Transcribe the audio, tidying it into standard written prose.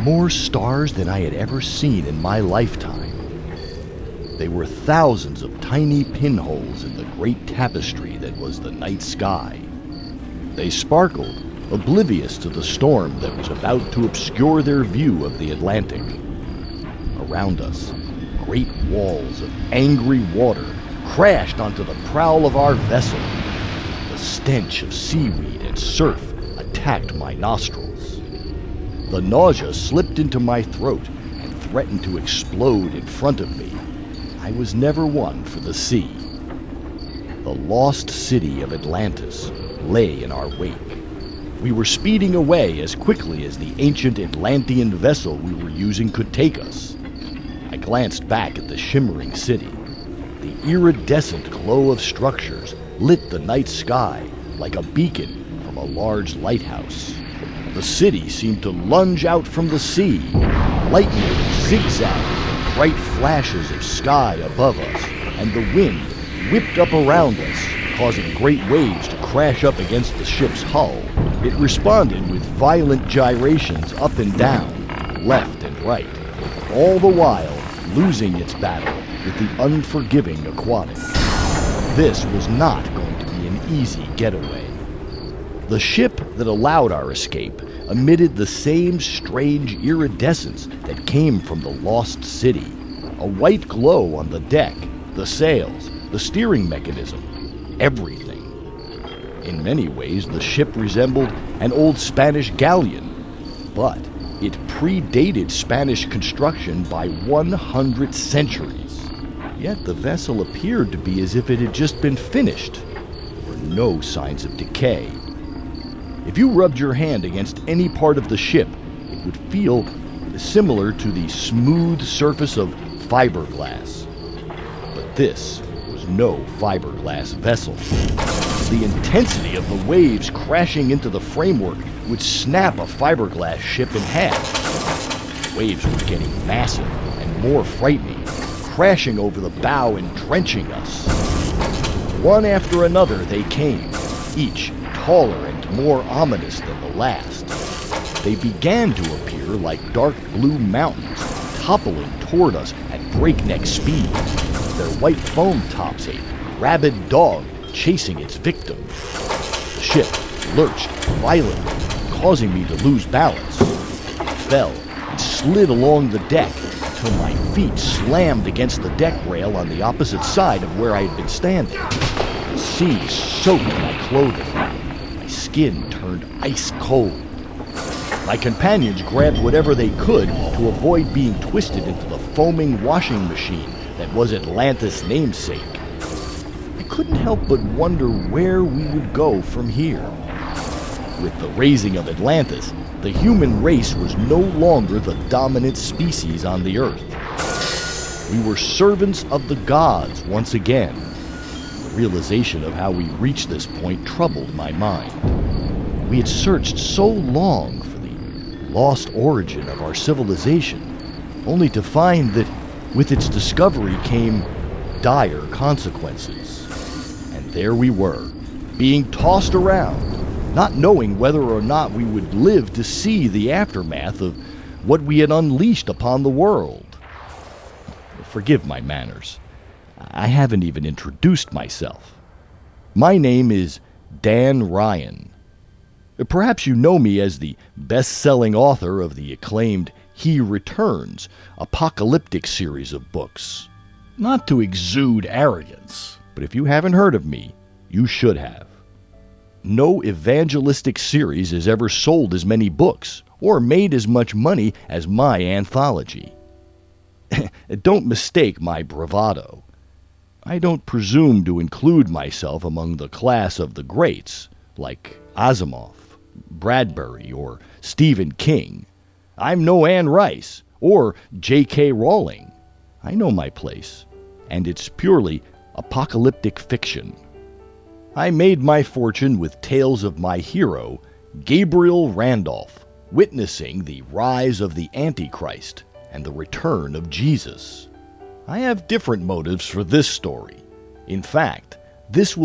more stars than I had ever seen in my lifetime. They were thousands of tiny pinholes in the great tapestry that was the night sky. They sparkled, oblivious to the storm that was about to obscure their view of the Atlantic. Around us, great walls of angry water crashed onto the prow of our vessel. The stench of seaweed and surf attacked my nostrils. The nausea slipped into my throat and threatened to explode in front of me. I was never one for the sea. The lost city of Atlantis lay in our wake. We were speeding away as quickly as the ancient Atlantean vessel we were using could take us. I glanced back at the shimmering city. The iridescent glow of structures lit the night sky like a beacon from a large lighthouse. The city seemed to lunge out from the sea. Lightning zigzagged, bright flashes of sky above us, and the wind whipped up around us, causing great waves to crash up against the ship's hull. It responded with violent gyrations up and down, left and right, all the while losing its battle with the unforgiving aquatic. This was not going to be an easy getaway. The ship that allowed our escape emitted the same strange iridescence that came from the lost city. A white glow on the deck, the sails, the steering mechanism, everything. In many ways, the ship resembled an old Spanish galleon, but it predated Spanish construction by 100 centuries. Yet the vessel appeared to be as if it had just been finished. There were no signs of decay. If you rubbed your hand against any part of the ship, it would feel similar to the smooth surface of fiberglass. But this was no fiberglass vessel. The intensity of the waves crashing into the framework would snap a fiberglass ship in half. The waves were getting massive and more frightening, crashing over the bow and drenching us. One after another they came, each taller and more ominous than the last. They began to appear like dark blue mountains, toppling toward us at breakneck speed, their white foam tops a rabid dog chasing its victim. The ship lurched violently, causing me to lose balance. I fell and slid along the deck until my feet slammed against the deck rail on the opposite side of where I had been standing. The sea soaked my clothing. My skin turned ice cold. My companions grabbed whatever they could to avoid being twisted into the foaming washing machine that was Atlantis' namesake. I couldn't help but wonder where we would go from here. With the raising of Atlantis, the human race was no longer the dominant species on the Earth. We were servants of the gods once again. The realization of how we reached this point troubled my mind. We had searched so long for the lost origin of our civilization, only to find that with its discovery came dire consequences. And there we were, being tossed around, not knowing whether or not we would live to see the aftermath of what we had unleashed upon the world. Forgive my manners. I haven't even introduced myself. My name is Dan Ryan. Perhaps you know me as the best-selling author of the acclaimed He Returns, apocalyptic series of books. Not to exude arrogance, but if you haven't heard of me, you should have. No evangelistic series has ever sold as many books or made as much money as my anthology. Don't mistake my bravado. I don't presume to include myself among the class of the greats, like Asimov, Bradbury, or Stephen King. I'm no Anne Rice or J.K. Rowling. I know my place, and it's purely apocalyptic fiction. I made my fortune with tales of my hero, Gabriel Randolph, witnessing the rise of the Antichrist and the return of Jesus. I have different motives for this story. In fact, this will